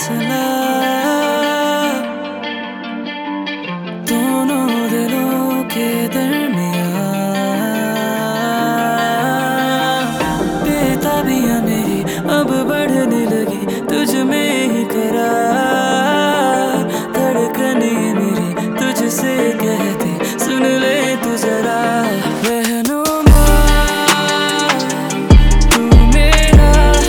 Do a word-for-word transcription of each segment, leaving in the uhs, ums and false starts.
फासला दोनों दिलों के दरमियां, बेताबियां मेरी अब बढ़ने लगी तुझ में ही करार, धड़कने मेरी तुझसे कहती सुन ले तू जरा। रहनुमा तू मेरा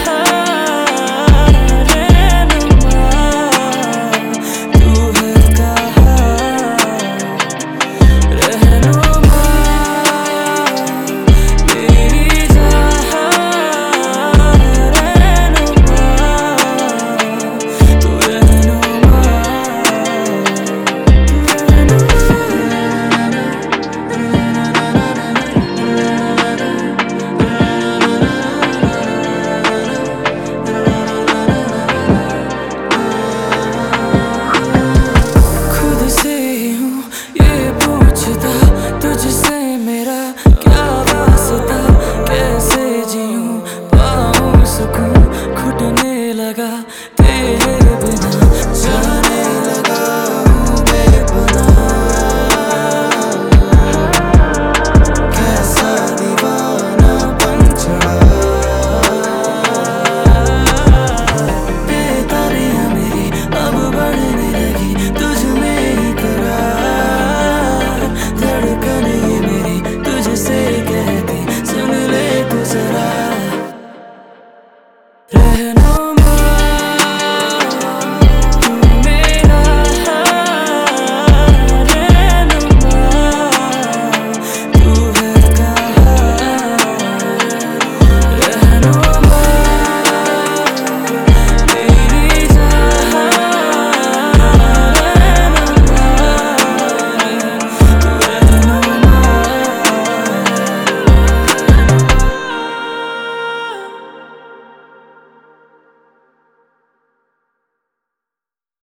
रहनुमा, तू है कहाँ रहनुमा तेरी जहाँ रहनुमा, तू रहनुमा खुद से ही हूँ ये पूछता तुझसे मेरा क्या वास्ता, कैसे जीऊँ पाऊँ सुकून घुटने लगा